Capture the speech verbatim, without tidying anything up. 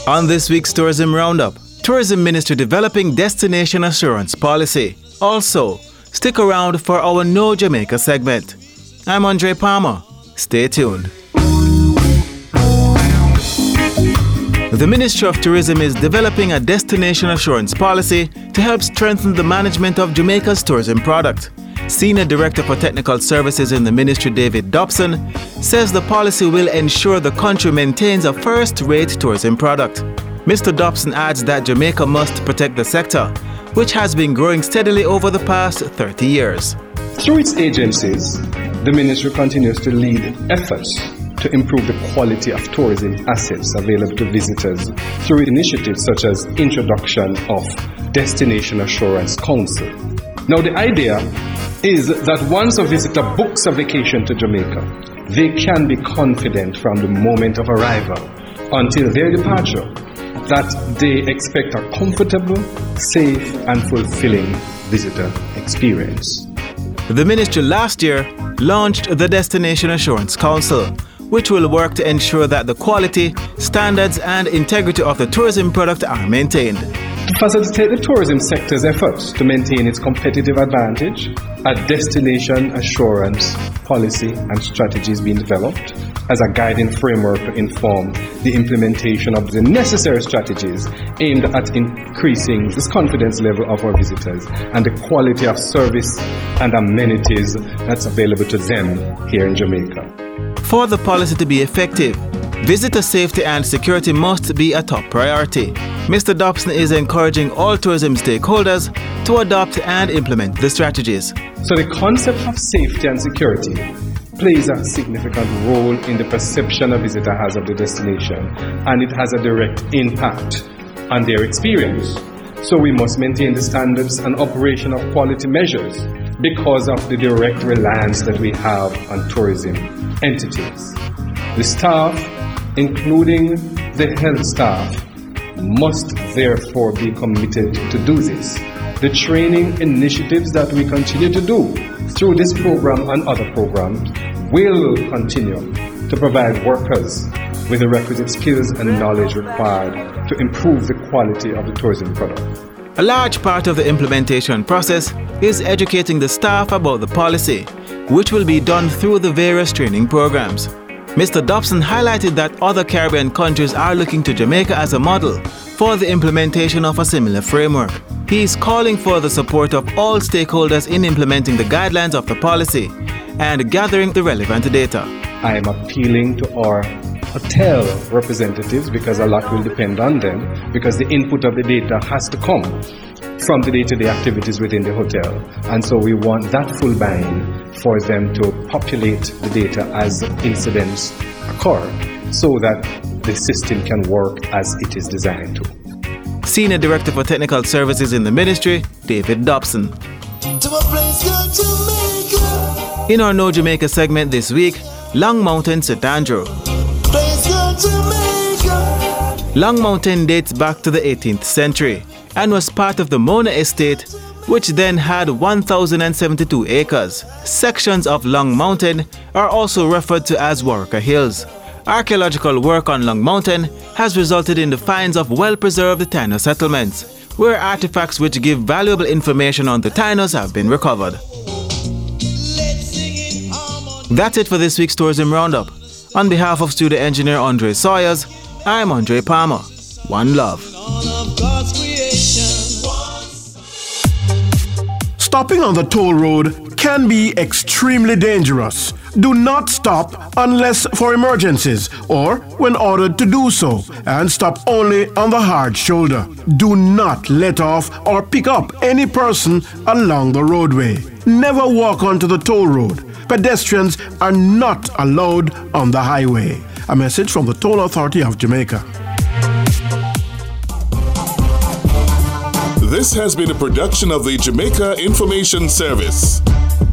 On this week's Tourism Roundup, Tourism Ministry developing destination assurance policy. Also, stick around for our Know Jamaica segment. I'm Andre Palmer. Stay tuned. The Ministry of Tourism is developing a destination assurance policy to help strengthen the management of Jamaica's tourism product. Senior Director for Technical Services in the Ministry, David Dobson, says the policy will ensure the country maintains a first-rate tourism product. Mister Dobson adds that Jamaica must protect the sector, which has been growing steadily over the past thirty years. Through its agencies, the Ministry continues to lead efforts to improve the quality of tourism assets available to visitors through initiatives such as introduction of Destination Assurance Council. Now, the idea is that once a visitor books a vacation to Jamaica, they can be confident from the moment of arrival until their departure that they expect a comfortable, safe, and fulfilling visitor experience. The ministry last year launched the Destination Assurance Council, which will work to ensure that the quality, standards, and integrity of the tourism product are maintained. To facilitate the tourism sector's efforts to maintain its competitive advantage, a destination assurance policy and strategy is being developed as a guiding framework to inform the implementation of the necessary strategies aimed at increasing this confidence level of our visitors and the quality of service and amenities that's available to them here in Jamaica. For the policy to be effective, visitor safety and security must be a top priority. Mister Dobson is encouraging all tourism stakeholders to adopt and implement the strategies. So the concept of safety and security plays a significant role in the perception a visitor has of the destination, and it has a direct impact on their experience. So we must maintain the standards and operation of quality measures because of the direct reliance that we have on tourism entities. The staff, including the health staff, must therefore be committed to do this. The training initiatives that we continue to do through this program and other programs will continue to provide workers with the requisite skills and knowledge required to improve the quality of the tourism product. A large part of the implementation process is educating the staff about the policy, which will be done through the various training programs. Mister Dobson highlighted that other Caribbean countries are looking to Jamaica as a model for the implementation of a similar framework. He is calling for the support of all stakeholders in implementing the guidelines of the policy and gathering the relevant data. I am appealing to our hotel representatives because a lot will depend on them, because the input of the data has to come from the day-to-day activities within the hotel. And so we want that full buy-in for them to populate the data as incidents occur so that the system can work as it is designed to. Senior Director for Technical Services in the Ministry, David Dobson. In our Know Jamaica segment this week, Long Mountain, Saint Andrew. Long Mountain dates back to the eighteenth century and was part of the Mona Estate, which then had one thousand seventy-two acres. Sections of Long Mountain are also referred to as Warwicker Hills. Archaeological work on Long Mountain has resulted in the finds of well-preserved Taino settlements, where artifacts which give valuable information on the Tainos have been recovered. That's it for this week's Tourism Roundup. On behalf of studio engineer Andre Sawyers, I'm Andre Palmer. One love. Stopping on the toll road can be extremely dangerous. Do not stop unless for emergencies or when ordered to do so, and stop only on the hard shoulder. Do not let off or pick up any person along the roadway. Never walk onto the toll road. Pedestrians are not allowed on the highway. A message from the Toll Authority of Jamaica. This has been a production of the Jamaica Information Service.